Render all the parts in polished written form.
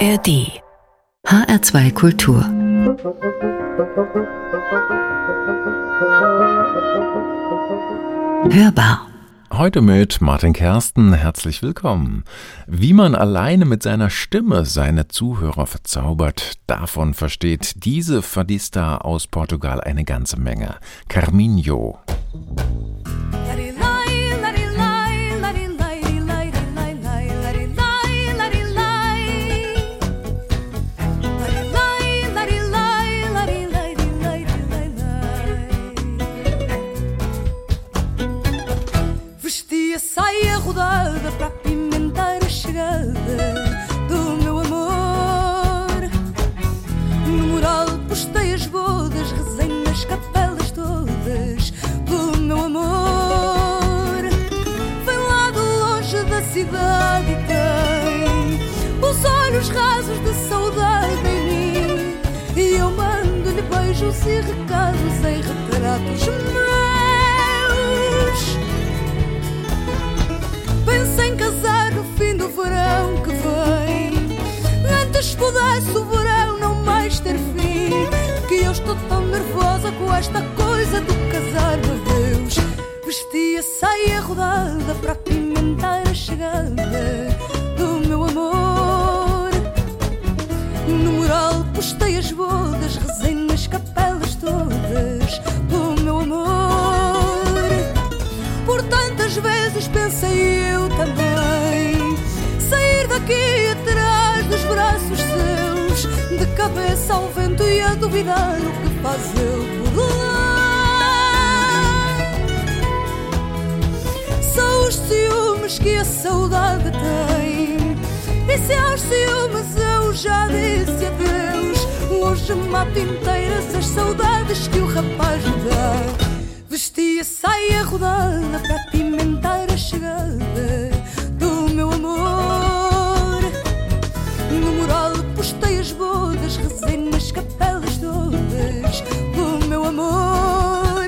ARD HR2 Kultur. Hörbar. Heute mit Martin Kersten, herzlich willkommen. Wie man alleine mit seiner Stimme seine Zuhörer verzaubert, davon versteht diese Fadista aus Portugal eine ganze Menge. Carminho. Saia rodada para apimentar a chegada do meu amor. No mural postei as bodas, rezei nas capelas todas do meu amor. Vem lá de longe da cidade e tem os olhos rasos de saudade em mim, e eu mando-lhe beijos e recados em retratos meus. Penso em casar no fim do verão que vem, antes pudesse o verão não mais ter fim, que eu estou tão nervosa com esta coisa do casar, meu Deus. Vesti a saia rodada para apimentar a chegada do meu amor. No mural postei as bodas, rezei nas capelas todas do meu amor. Por tantas vezes pensei eu também sair daqui atrás dos braços seus, de cabeça ao vento e a duvidar o que faz ele por lá. São os ciúmes que a saudade tem, e se aos ciúmes eu já disse adeus, hoje mato inteiras as saudades que o rapaz me dá. Vesti a saia rodada para apimentar a chegada do meu amor. No mural postei as bodas, rezei nas capelas todas do meu amor.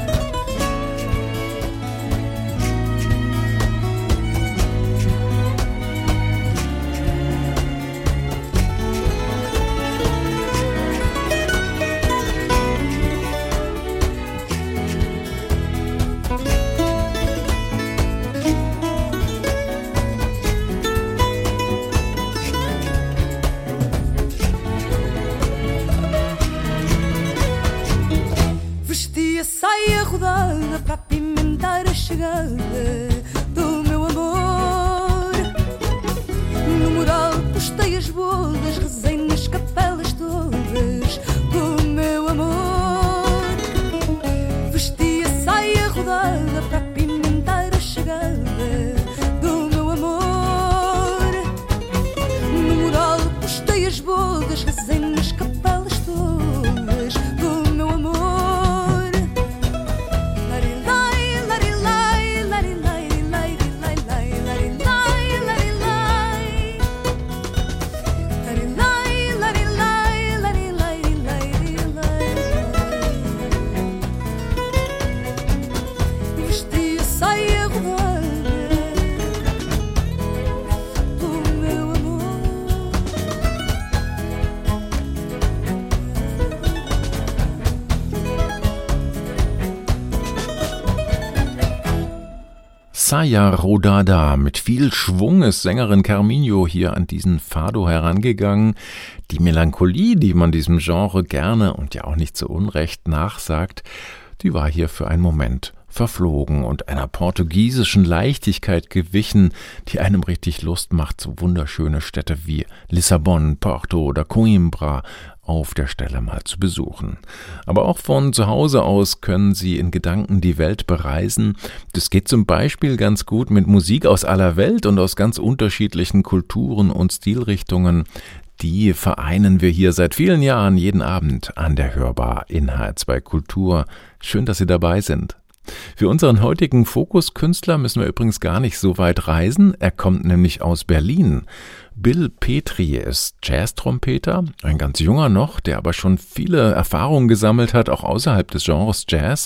Saia rodada para apimentar a chegada do meu amor. No mural postei as bodas, rezei nas capelas todas do meu amor. Vesti a saia rodada para apimentar a chegada do meu amor. No mural postei as bodas, rezei nas capelas todas do meu amor. Saia Rodada. Mit viel Schwung ist Sängerin Carminho hier an diesen Fado herangegangen. Die Melancholie, die man diesem Genre gerne und ja auch nicht zu Unrecht nachsagt, die war hier für einen Moment verflogen und einer portugiesischen Leichtigkeit gewichen, die einem richtig Lust macht, so wunderschöne Städte wie Lissabon, Porto oder Coimbra auf der Stelle mal zu besuchen. Aber auch von zu Hause aus können Sie in Gedanken die Welt bereisen. Das geht zum Beispiel ganz gut mit Musik aus aller Welt und aus ganz unterschiedlichen Kulturen und Stilrichtungen. Die vereinen wir hier seit vielen Jahren jeden Abend an der Hörbar in HR2 Kultur. Schön, dass Sie dabei sind. Für unseren heutigen Fokuskünstler müssen wir übrigens gar nicht so weit reisen. Er kommt nämlich aus Berlin. Bill Petri ist Jazztrompeter, ein ganz junger noch, der aber schon viele Erfahrungen gesammelt hat, auch außerhalb des Genres Jazz.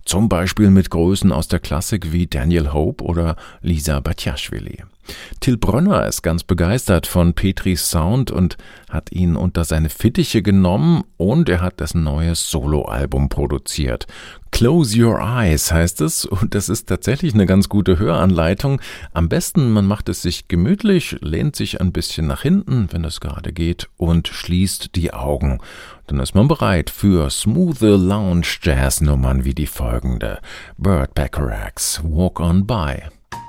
Zum Beispiel mit Größen aus der Klassik wie Daniel Hope oder Lisa Batiashvili. Till Brönner ist ganz begeistert von Petris Sound und hat ihn unter seine Fittiche genommen und er hat dessen neues Soloalbum produziert. Close Your Eyes heißt es und das ist tatsächlich eine ganz gute Höranleitung. Am besten, man macht es sich gemütlich, lehnt sich ein bisschen nach hinten, wenn es gerade geht und schließt die Augen. Dann ist man bereit für smooth Lounge Jazz Nummern wie die folgende. Burt Bacharach's Walk On By.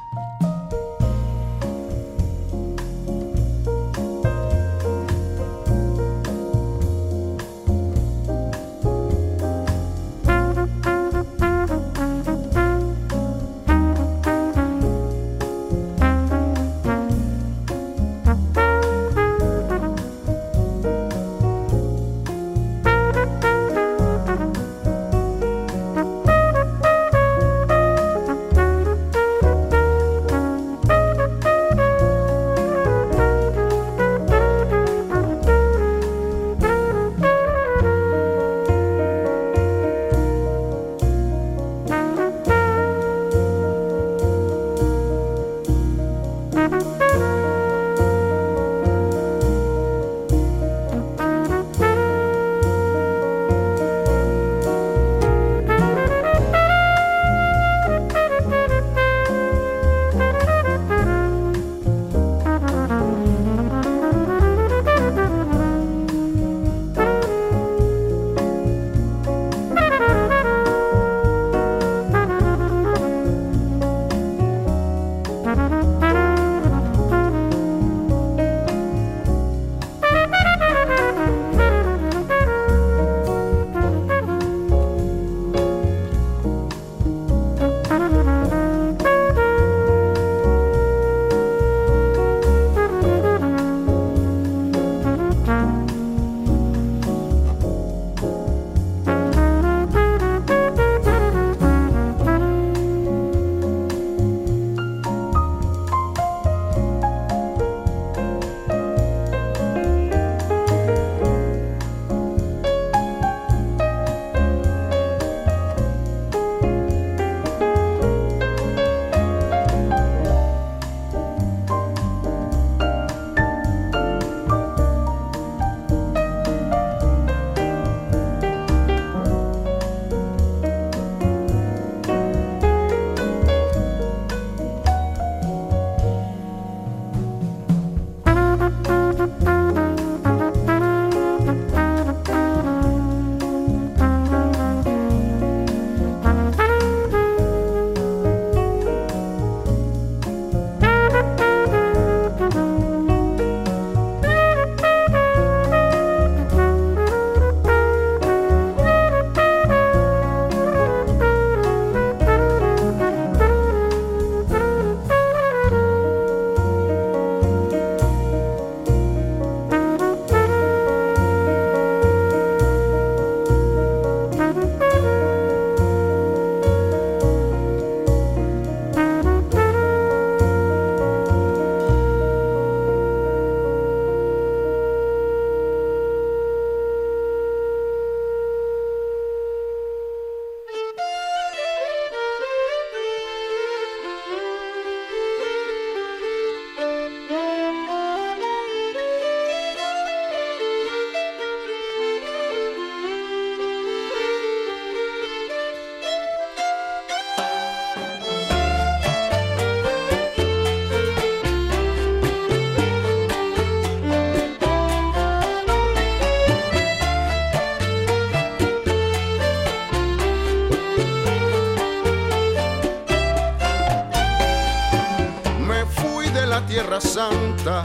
Tierra Santa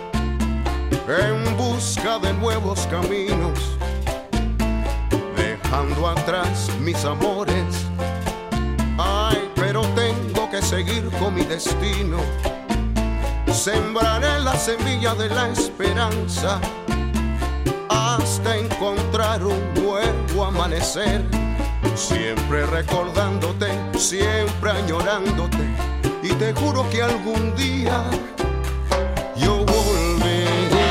en busca de nuevos caminos, dejando atrás mis amores. Ay, pero tengo que seguir con mi destino. Sembraré la semilla de la esperanza hasta encontrar un nuevo amanecer. Siempre recordándote, siempre añorándote, y te juro que algún día yo volveré.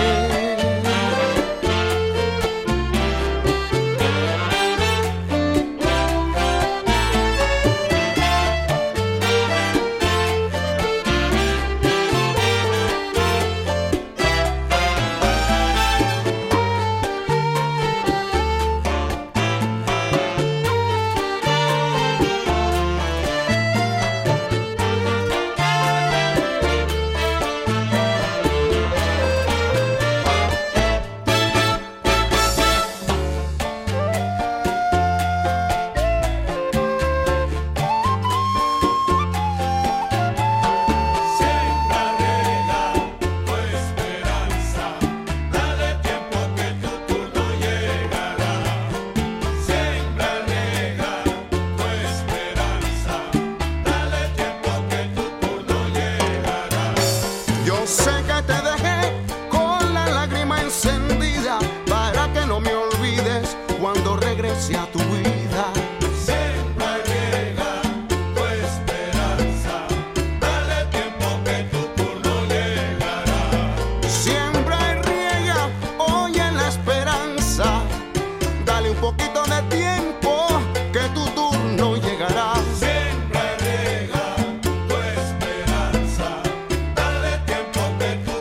Yo sé que te dejé con la lágrima encendida para que no me olvides cuando regrese a tu vida. Siempre llega tu esperanza, dale tiempo que tu turno llegará. Siempre riega hoy en la esperanza, dale un poquito de tiempo que tu turno llegará. Siempre llega tu esperanza, dale tiempo que tu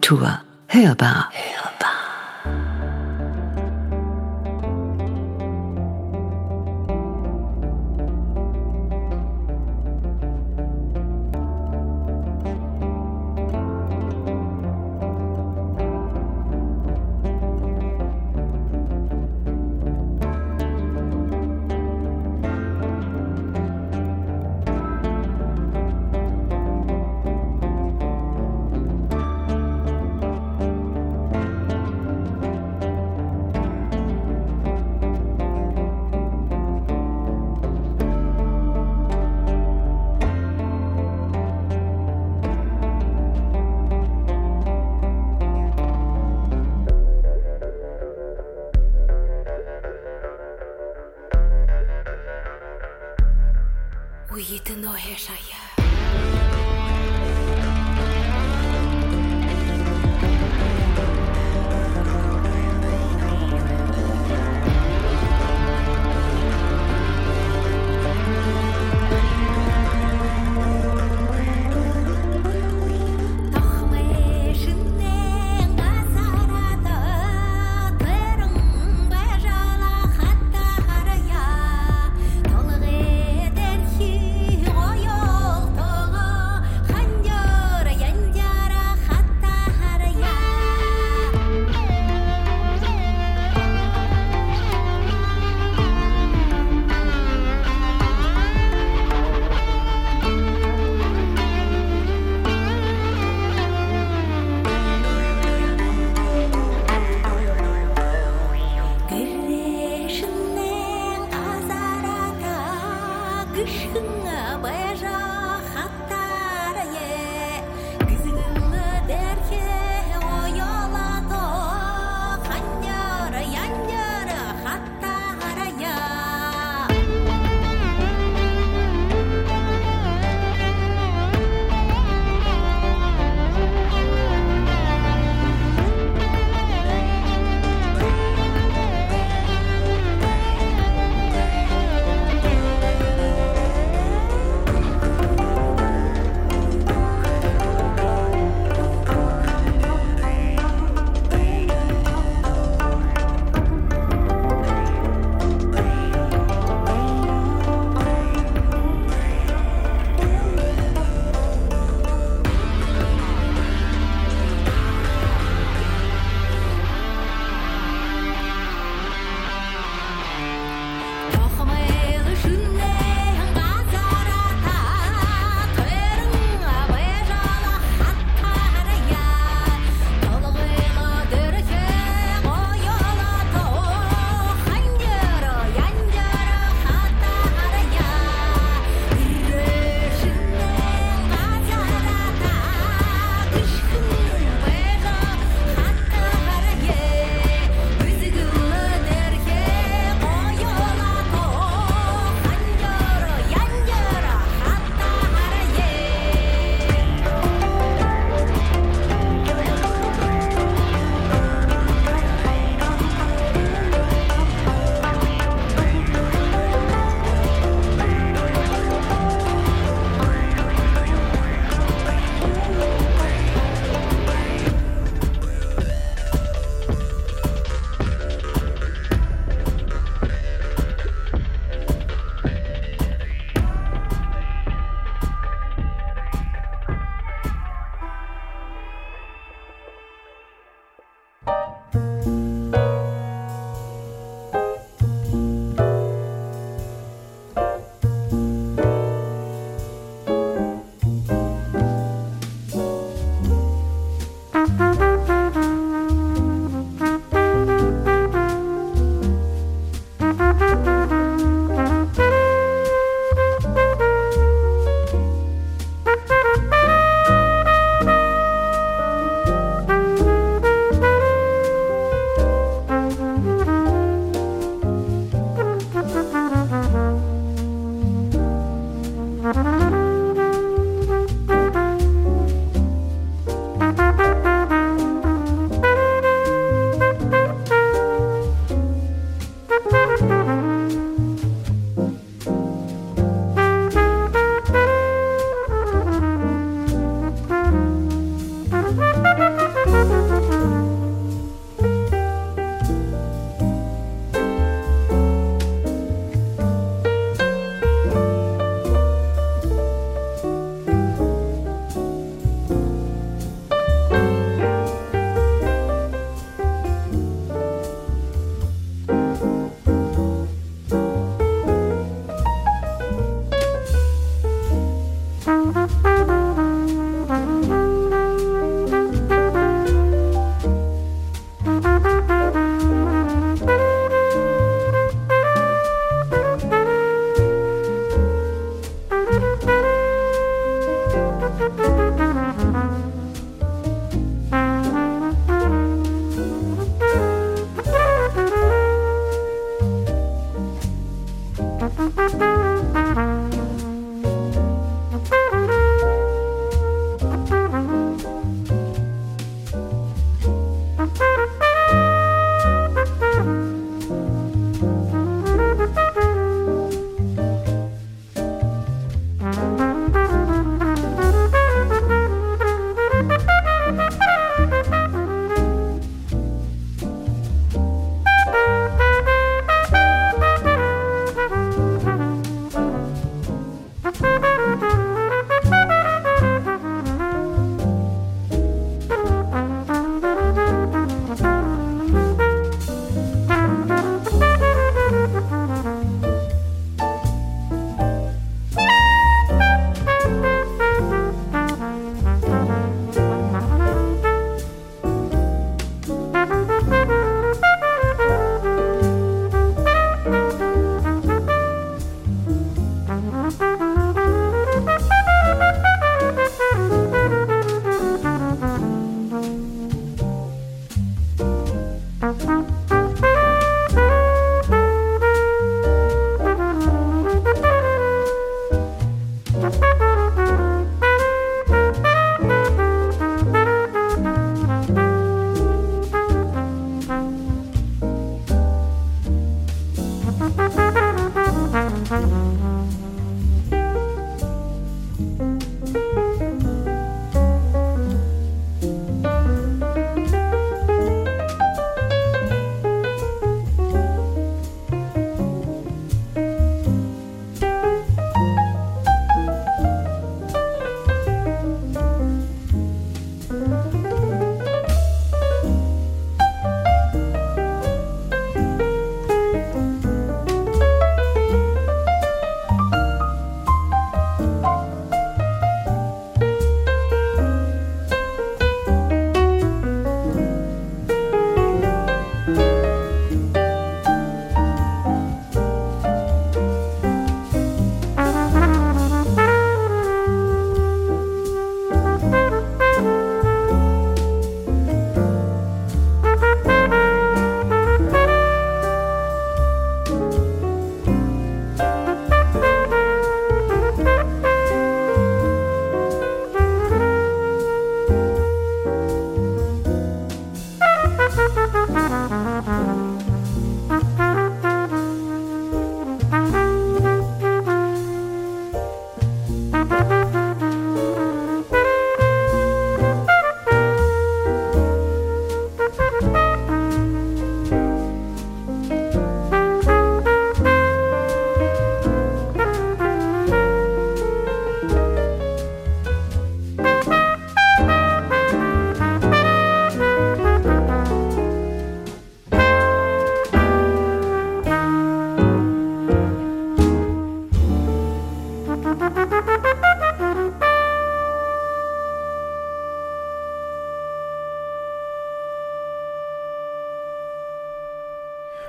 Kultur. Hörbar. Yo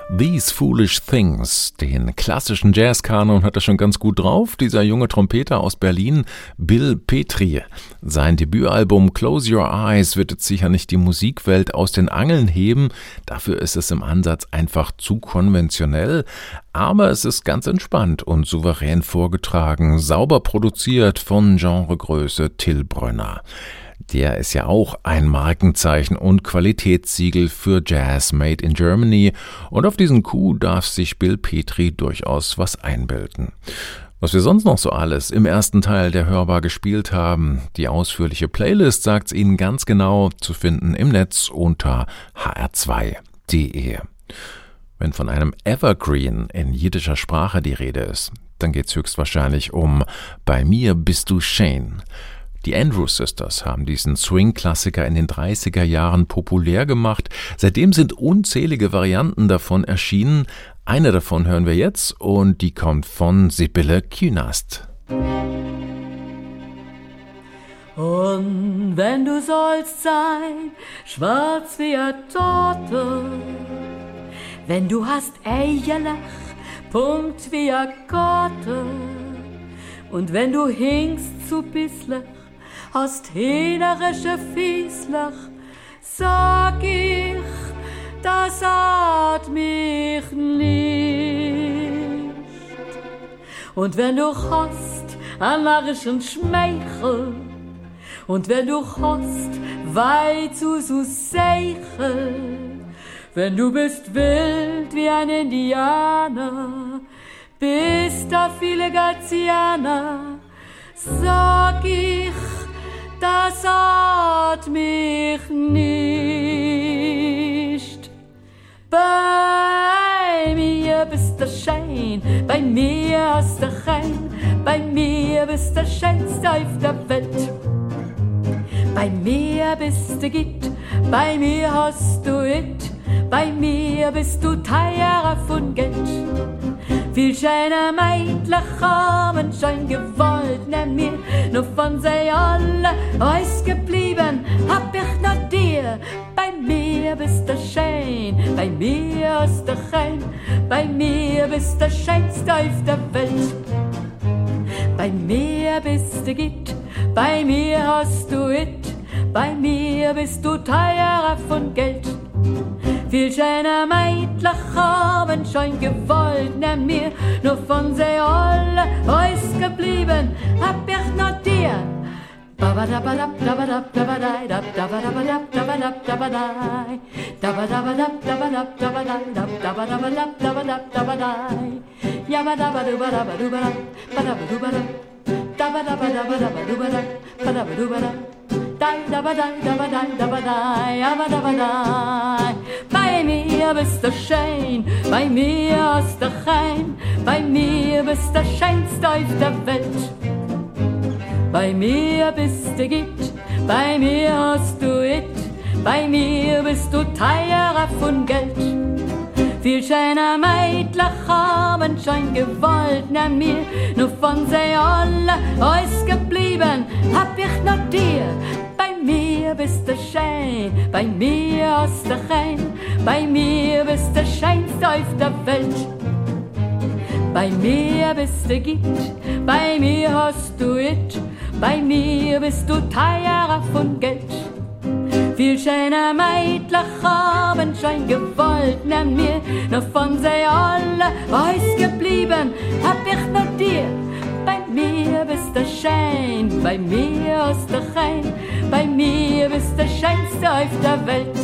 These Foolish Things, den klassischen Jazzkanon hat er schon ganz gut drauf, dieser junge Trompeter aus Berlin, Bill Petrie. Sein Debütalbum Close Your Eyes wird jetzt sicher nicht die Musikwelt aus den Angeln heben, dafür ist es im Ansatz einfach zu konventionell, aber es ist ganz entspannt und souverän vorgetragen, sauber produziert von Genregröße Till Brönner. Der ist ja auch ein Markenzeichen und Qualitätssiegel für Jazz Made in Germany und auf diesen Coup darf sich Bill Petrie durchaus was einbilden. Was wir sonst noch so alles im ersten Teil der Hörbar gespielt haben, die ausführliche Playlist sagt's Ihnen ganz genau, zu finden im Netz unter hr2.de. Wenn von einem Evergreen in jiddischer Sprache die Rede ist, dann geht's höchstwahrscheinlich um Bei mir bist du Shane. Die Andrews Sisters haben diesen Swing-Klassiker in den 30er Jahren populär gemacht. Seitdem sind unzählige Varianten davon erschienen. Eine davon hören wir jetzt und die kommt von Sibylle Künast. Und wenn du sollst sein, schwarz wie a Torte, wenn du hast Eierlach, Punkt wie a Korte, und wenn du hingst zu Bisslach, hast hinerische Fieslach, sag ich, das hat mich nicht. Und wenn du hast an narrischen Schmeichel, und wenn du hast weit zu Seichel, wenn du bist wild wie ein Indianer, bist da viele Gazianer, sag ich, das hat mich nicht. Bei mir bist du schön, bei mir hast du kein, bei mir bist du schönste auf der Welt. Bei mir bist du gitt, bei mir hast du it, bei mir bist du teurer von Geld. Viel schöne Mädchen haben schon gewollt, nimm mir, nur von sie alle ausgeblieben, hab ich noch dir. Bei mir bist du schön, bei mir hast du kein, bei mir bist du schönste auf der Welt. Bei mir bist du gitt, bei mir hast du it, bei mir bist du teurer von Geld. Viel schöne Mädchen haben schon gewollt, nimm mir, nur von sie alle ausgeblieben, hab ich noch dir. Bei mir bist du schön, bei mir hast du kein, bei mir bist du schönste auf der Welt. Bei mir bist du gitt, bei mir hast du it, bei mir bist du teurer von Geld. Viel schöne Mädchen haben schon gewollt, nimm mir, nur von sie alle ausgeblieben, hab ich noch dir. Bei mir bist du schön, bei mir hast du kein, bei mir bist du schönste auf der Welt. Bei mir bist du gitt, bei mir hast du it, bei mir bist du teurer von Geld. Viel schöne Mädchen haben schon gewollt, nimm mir, nur von sie alle ausgeblieben, hab ich noch dir. Bei mir bist du schön, bei mir hast du kein, bei mir bist du schönste auf der Welt.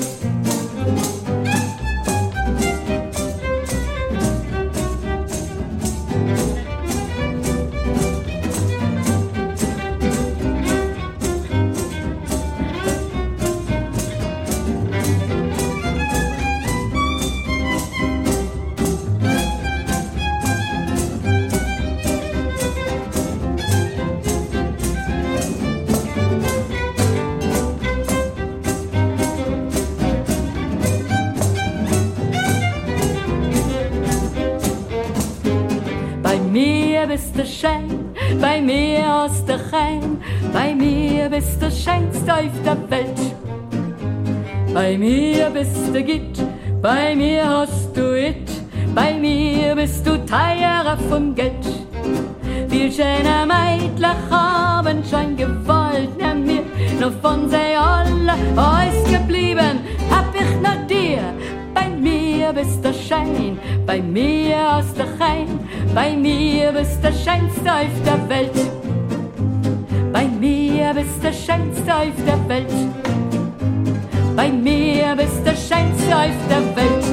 Bist du schön, bei mir hast du kein, bei mir bist du schönste auf der Welt. Bei mir bist du gitt, bei mir hast du it, bei mir bist du teurer vom Geld. Viel schöner Mädler haben schon gewollt, nimm mir noch von sie alle ausgeblieben, hab ich noch dir. Bei mir bist der Schein, bei mir aus der Chein, bei mir bist der Schönste auf der Welt. Bei mir bist der Schönste auf der Welt. Bei mir bist der Schönste auf der Welt.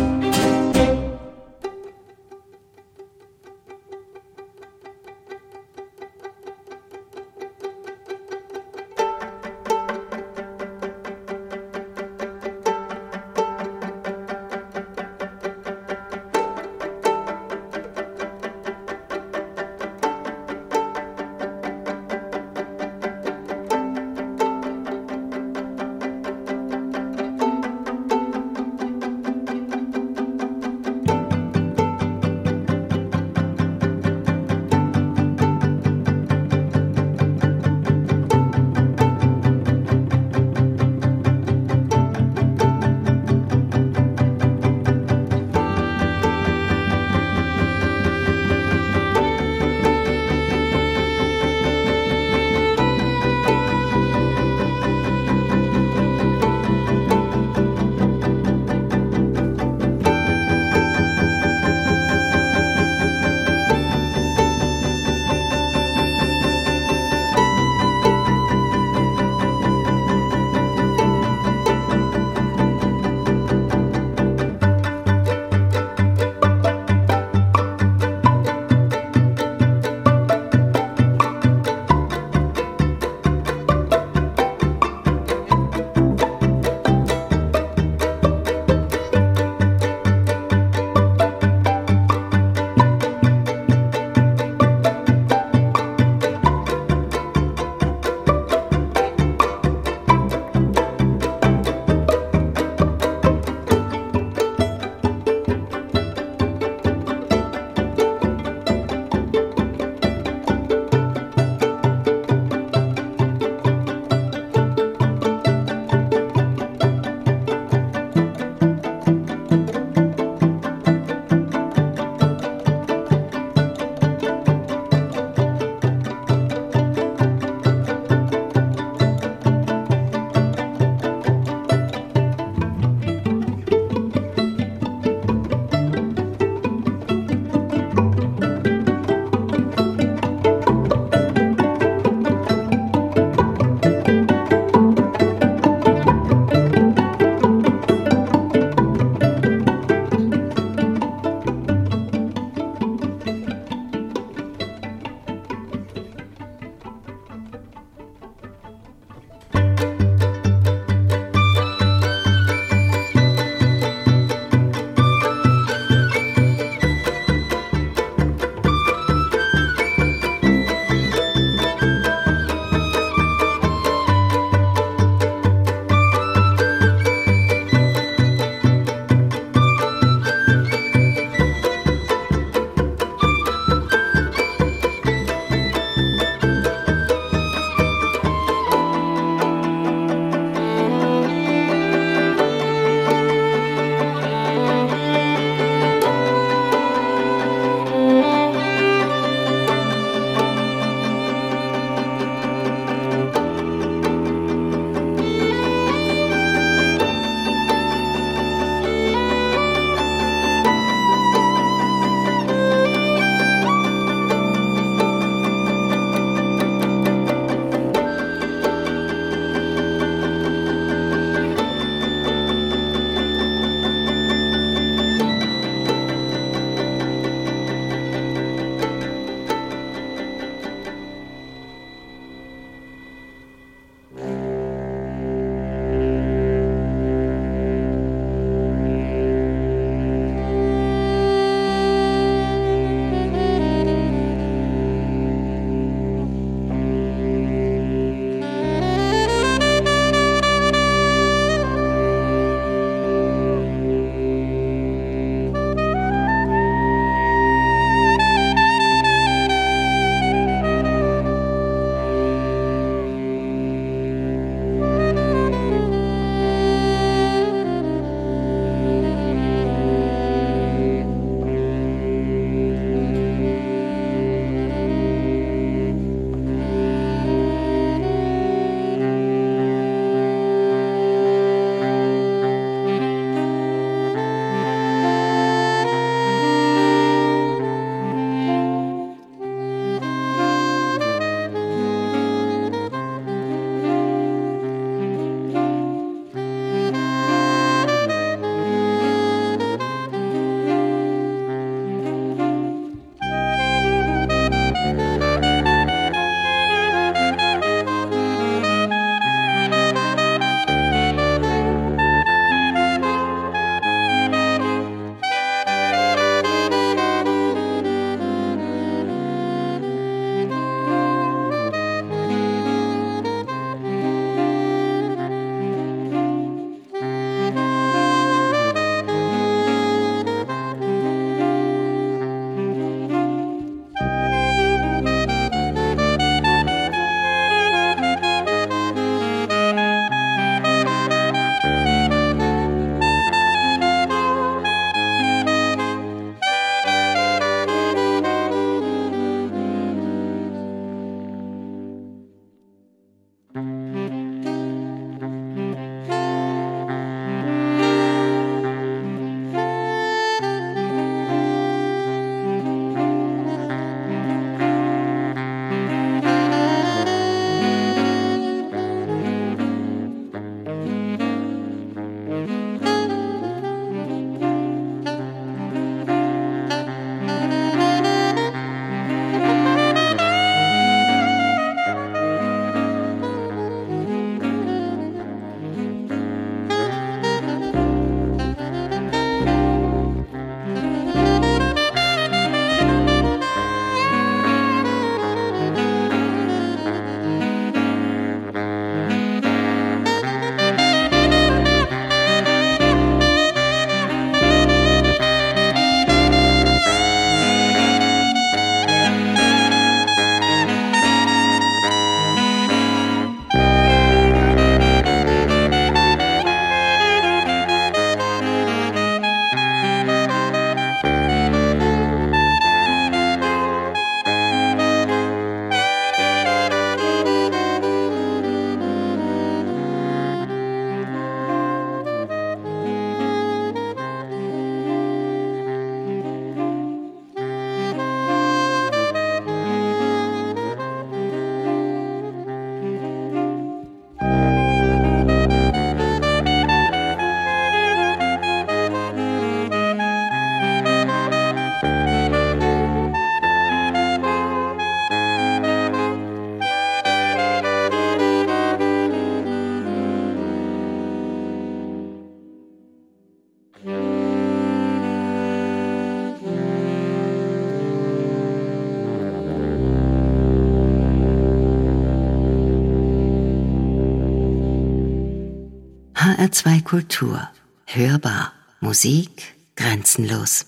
HR2 Kultur. Hörbar. Musik grenzenlos.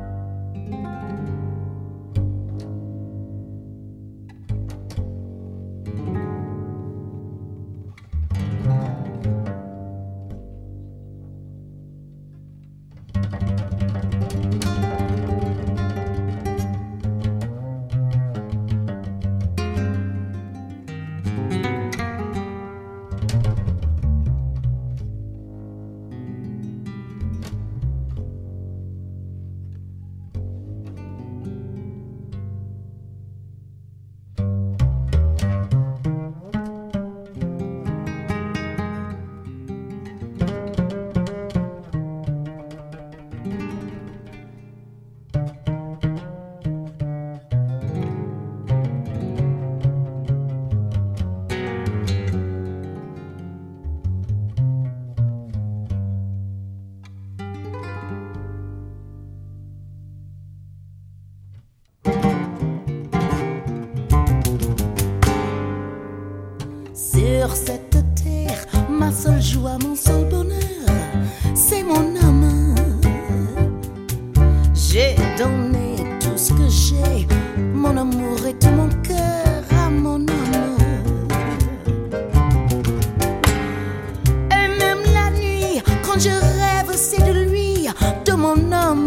Sur cette terre, ma seule joie, mon seul bonheur, c'est mon âme. J'ai donné tout ce que j'ai, mon amour et tout mon cœur à mon âme. Et même la nuit, quand je rêve, c'est de lui, de mon âme.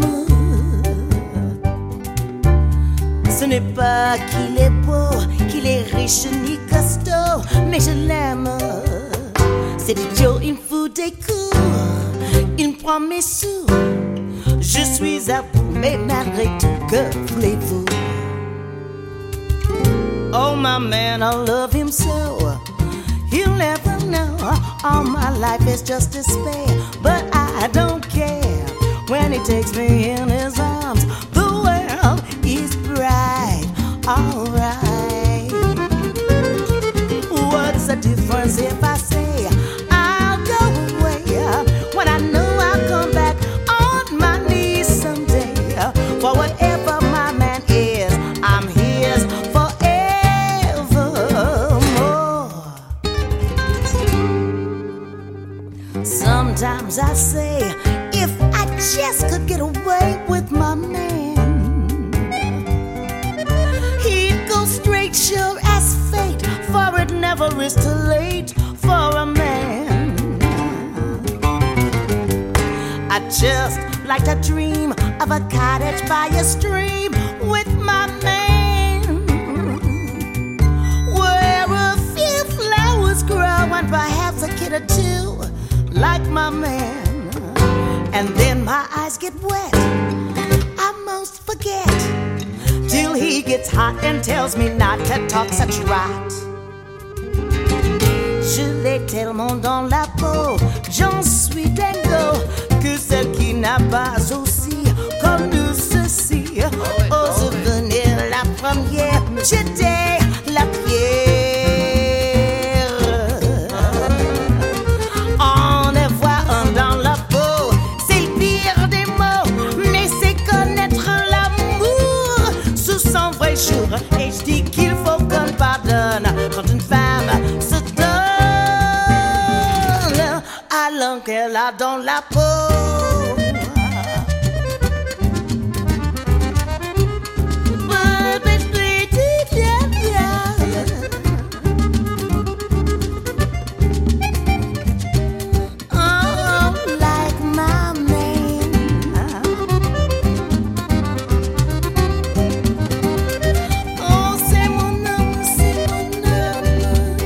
Ce n'est pas qu'il est beau, qu'il est riche ni costaud, mais je l'aime. C'est idiot, il me fout des coups, il me prend mes sous. Je suis à vous, mais malgré tout, que voulez-vous? Oh my man, I love him so. He'll never know, all my life is just despair. But I don't care, when he takes me in his arms, the world is bright, alright. What's the difference if I say I'll go away, when I know I'll come back on my knees someday? For whatever my man is, I'm his forevermore. Sometimes I say, if I just could get away with my man, he'd go straight, sure as fate, for it never is too late for a man. I just like to dream of a cottage by a stream with my man, where a few flowers grow and perhaps a kid or two like my man. And then my eyes get wet, I most forget, till he gets hot and tells me not to talk such rot. Je l'ai tellement dans la peau, j'en suis dingo, que celle qui n'a pas aussi connu ceci ose venir la première jeter la pierre. En avoir un dans la peau, c'est le pire des mots, mais c'est connaître l'amour sous son vrai jour. Et je dis qu'il faut qu'on pardonne quand une femme se donne à l'homme qu'elle a dans la peau.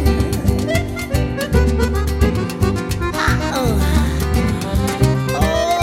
Oh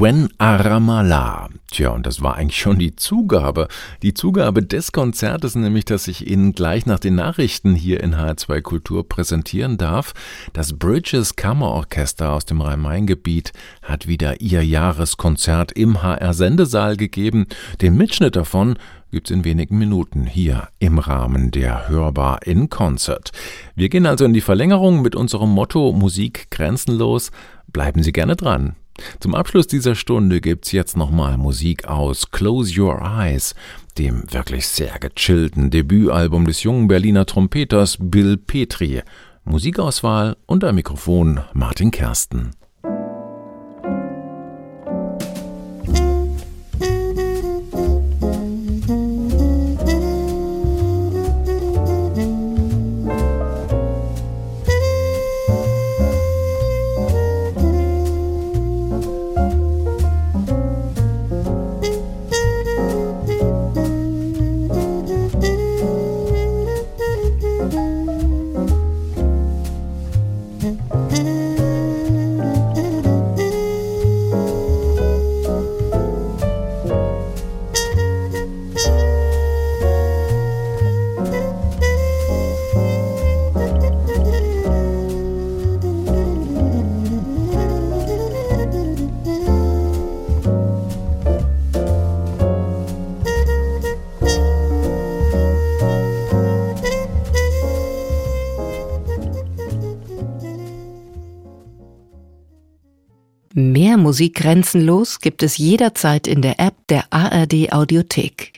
Gwen Aramala. Tja, und das war eigentlich schon die Zugabe. Die Zugabe des Konzertes, nämlich, dass ich Ihnen gleich nach den Nachrichten hier in HR2 Kultur präsentieren darf. Das Bridges Kammerorchester aus dem Rhein-Main-Gebiet hat wieder ihr Jahreskonzert im HR-Sendesaal gegeben. Den Mitschnitt davon gibt's in wenigen Minuten hier im Rahmen der Hörbar in Concert. Wir gehen also in die Verlängerung mit unserem Motto Musik grenzenlos. Bleiben Sie gerne dran. Zum Abschluss dieser Stunde gibt's jetzt nochmal Musik aus Close Your Eyes, dem wirklich sehr gechillten Debütalbum des jungen Berliner Trompeters Bill Petri. Musikauswahl und am Mikrofon Martin Kersten. Mehr Musik grenzenlos gibt es jederzeit in der App der ARD Audiothek.